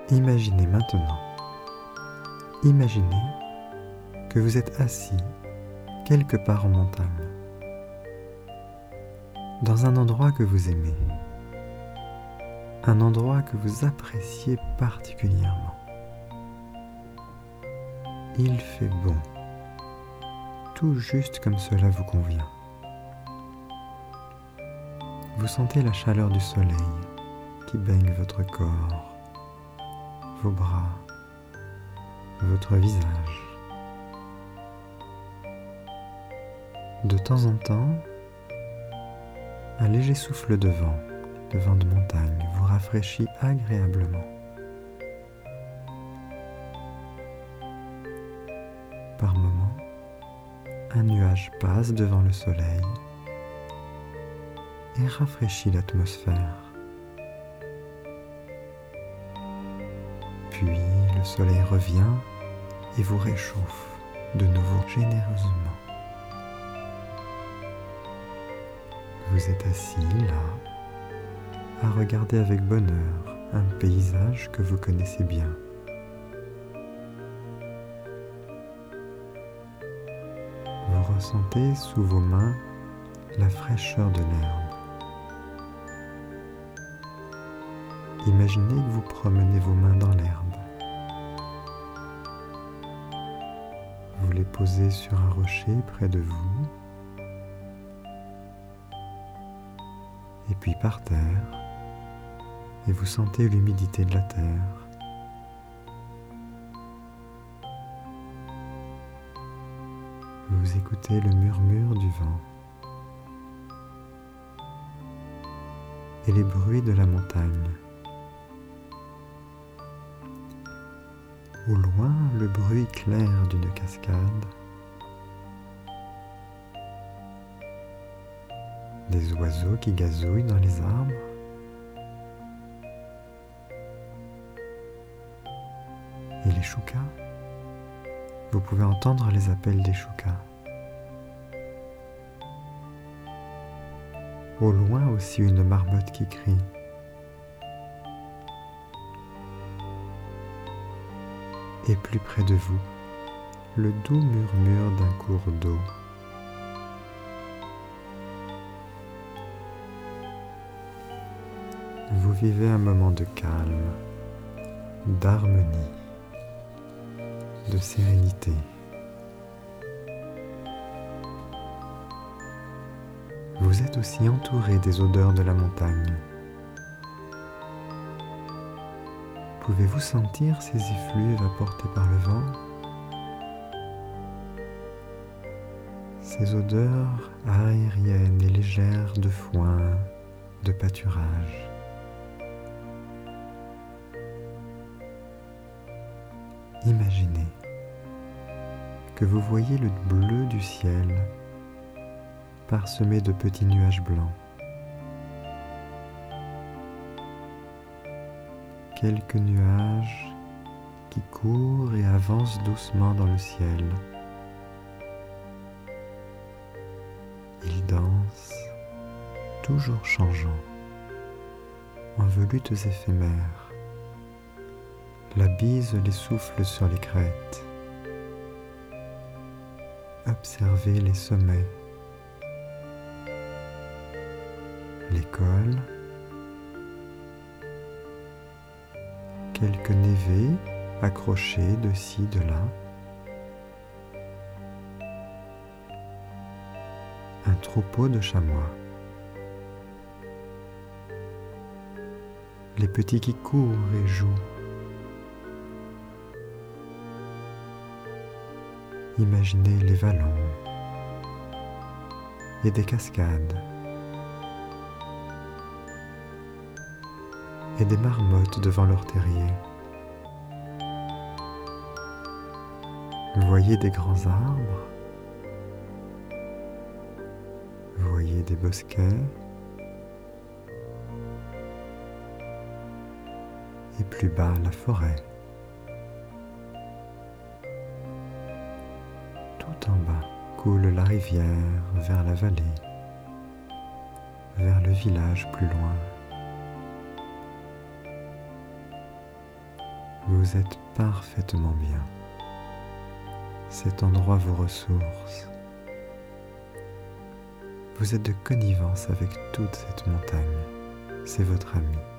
Imaginez maintenant, imaginez que vous êtes assis quelque part en montagne, dans un endroit que vous aimez, un endroit que vous appréciez particulièrement. Il fait bon, tout juste comme cela vous convient. Vous sentez la chaleur du soleil qui baigne votre corps, vos bras, votre visage. De temps en temps, un léger souffle de vent de montagne vous rafraîchit agréablement. Par moments, un nuage passe devant le soleil et rafraîchit l'atmosphère. Puis le soleil revient et vous réchauffe de nouveau généreusement. Vous êtes assis là, à regarder avec bonheur un paysage que vous connaissez bien. Vous ressentez sous vos mains la fraîcheur de l'herbe. Imaginez que vous promenez vos mains dans l'herbe. Vous les posez sur un rocher près de vous, et puis par terre, et vous sentez l'humidité de la terre. Vous écoutez le murmure du vent et les bruits de la montagne. Au loin, le bruit clair d'une cascade, des oiseaux qui gazouillent dans les arbres, et les choucas. Vous pouvez entendre les appels des choucas. Au loin aussi une marmotte qui crie. Et plus près de vous, le doux murmure d'un cours d'eau. Vous vivez un moment de calme, d'harmonie, de sérénité. Vous êtes aussi entouré des odeurs de la montagne. Pouvez-vous sentir ces effluves apportés par le vent? Ces odeurs aériennes et légères de foin, de pâturage. Imaginez que vous voyez le bleu du ciel parsemé de petits nuages blancs. Quelques nuages qui courent et avancent doucement dans le ciel. Ils dansent, toujours changeants, en volutes éphémères. La bise les souffle sur les crêtes. Observez les sommets, les cols, quelques névés accrochés de ci, de là. Un troupeau de chamois. Les petits qui courent et jouent. Imaginez les vallons et des cascades et des marmottes devant leur terrier. Vous voyez des grands arbres, vous voyez des bosquets et plus bas la forêt. Tout en bas coule la rivière vers la vallée, vers le village plus loin. Vous êtes parfaitement bien. Cet endroit vous ressource. Vous êtes de connivence avec toute cette montagne. C'est votre ami.